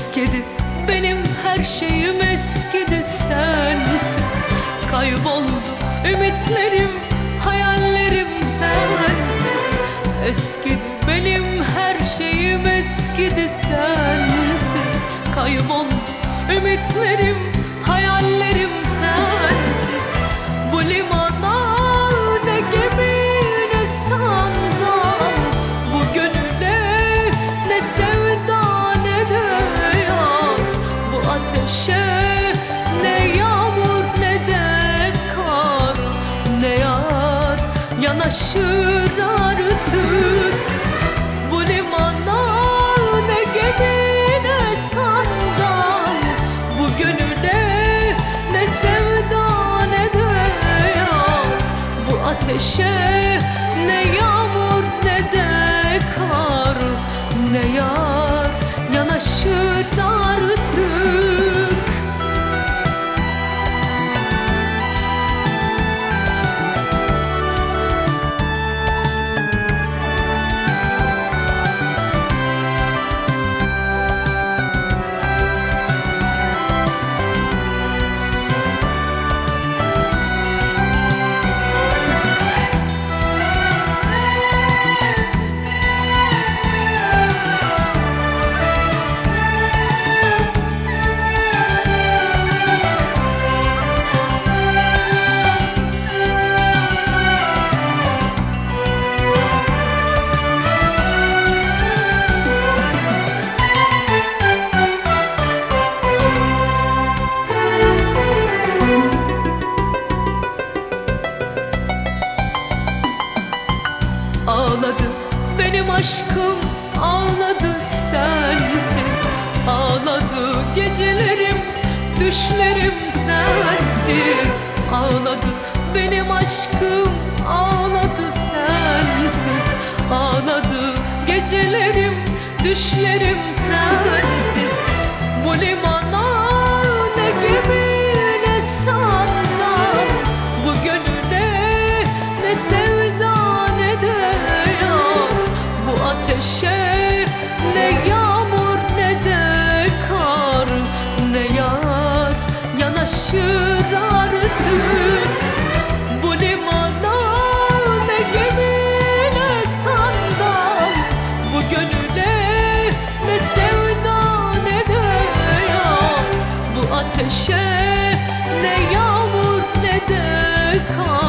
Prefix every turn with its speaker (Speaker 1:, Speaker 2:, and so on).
Speaker 1: Eskidi benim her şeyim, eskidi sensiz. Kayboldu ümitlerim, hayallerim sensiz. Eskidi benim her şeyim, eskidi sensiz. Kayboldu ümitlerim, hayallerim sensiz. Bu limana ne gemi ne sandal, bu gönüle ne sevda ne de yar. Bu ateşe ne yağmur ne de kar, ne yar yanaşır artık. Bu limana ne gemi ne sandal, bu gönüle ne sevda ne de yar. Bu ateşe ne yağmur ne de kar, ne yar yanaşır artık. Ağladı benim aşkım, ağladı sensiz. Ağladı gecelerim, düşlerim sensiz. Ağladı benim aşkım, ağladı sensiz. Ağladı gecelerim, düşlerim sensiz. Bu limana ne gemi ne sandal, bu gönüle ne sevda ne de yar. Bu ateşe ne yağmur ne de kar, ne yar yanaşır artık. Bu limana ne gemi ne sandal, bu gönüle ne sevda ne de yar. Bu ateşe ne yağmur ne de kar,